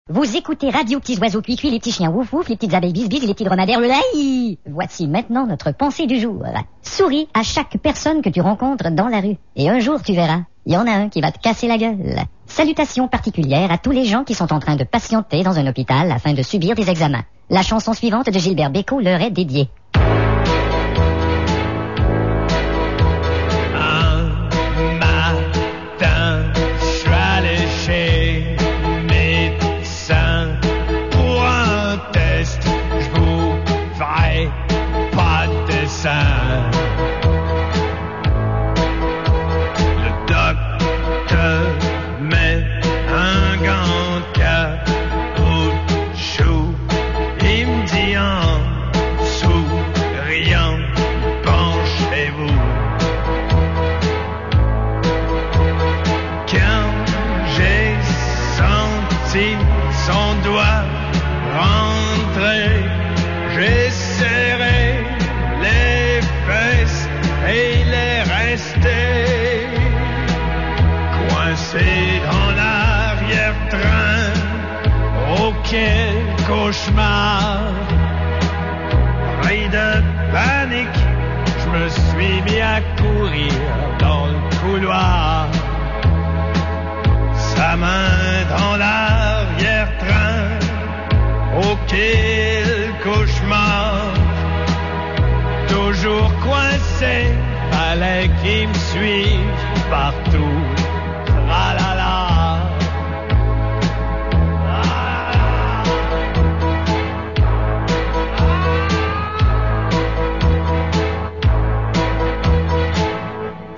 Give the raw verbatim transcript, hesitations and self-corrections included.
Vous écoutez Radio Petits Oiseaux Cuicui, les petits chiens wouf wouf, les petites abeilles bis-bis et les petits dromadaires le laï. Voici maintenant notre pensée du jour. Souris à chaque personne que tu rencontres dans la rue. Et un jour, tu verras, il y en a un qui va te casser la gueule. Salutations particulières à tous les gens qui sont en train de patienter dans un hôpital afin de subir des examens. La chanson suivante de Gilbert Bécaud leur est dédiée. Son doigt rentré, j'ai serré les fesses et les resté coincé dans l'arrière-train. Oh quel cauchemar! Pris de panique, je me suis mis à courir dans le couloir. Sa main dans l'arrière-train, oh quel cauchemar! Toujours coincé, fallait qu'il me suive partout